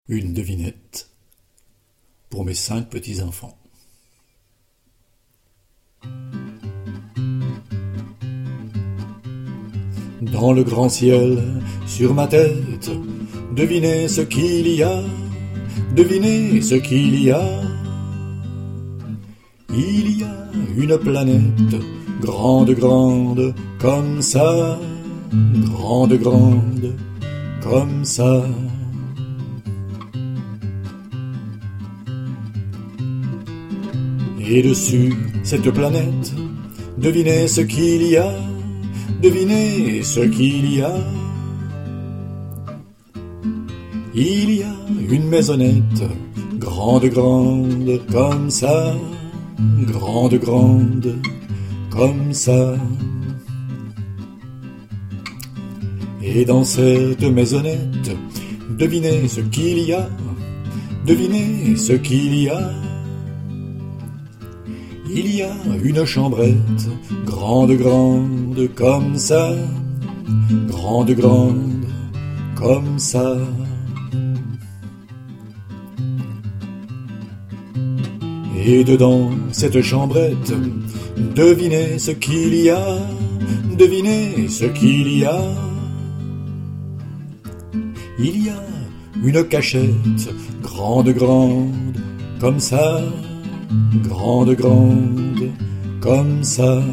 Une devinette pour mes 5 petits-enfants. Dans le grand ciel, sur ma tête, devinez ce qu'il y a, devinez ce qu'il y a. Il y a une planète, grande, grande, comme ça, grande, grande, comme ça. Et dessus cette planète, devinez ce qu'il y a, devinez ce qu'il y a. Il y a une maisonnette, grande, grande, comme ça, grande, grande, comme ça. Et dans cette maisonnette, devinez ce qu'il y a, devinez ce qu'il y a. Il y a une chambrette, grande, grande, comme ça, grande, grande, comme ça. Et dedans cette chambrette, devinez ce qu'il y a, devinez ce qu'il y a. Il y a une cachette, grande, grande, comme ça, grande, grande, comme ça.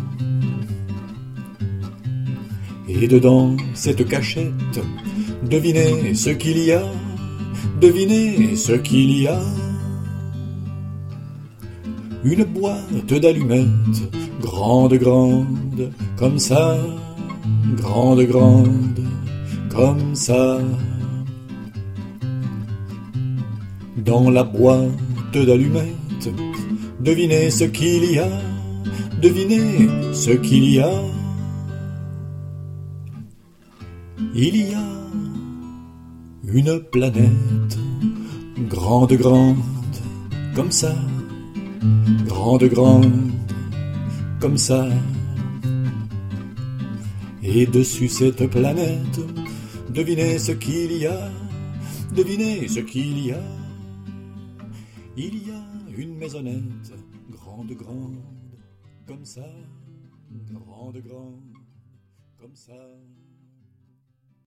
Et dedans cette cachette, devinez ce qu'il y a, devinez ce qu'il y a. Une boîte d'allumettes, grande, grande, comme ça, grande, grande, comme ça. Dans la boîte d'allumettes, devinez ce qu'il y a, devinez ce qu'il y a. Il y a une planète, grande, grande, comme ça, grande, grande, comme ça. Et dessus cette planète, devinez ce qu'il y a, devinez ce qu'il y a. Il y a une maisonnette, grande, grande, comme ça, grande, grande, comme ça.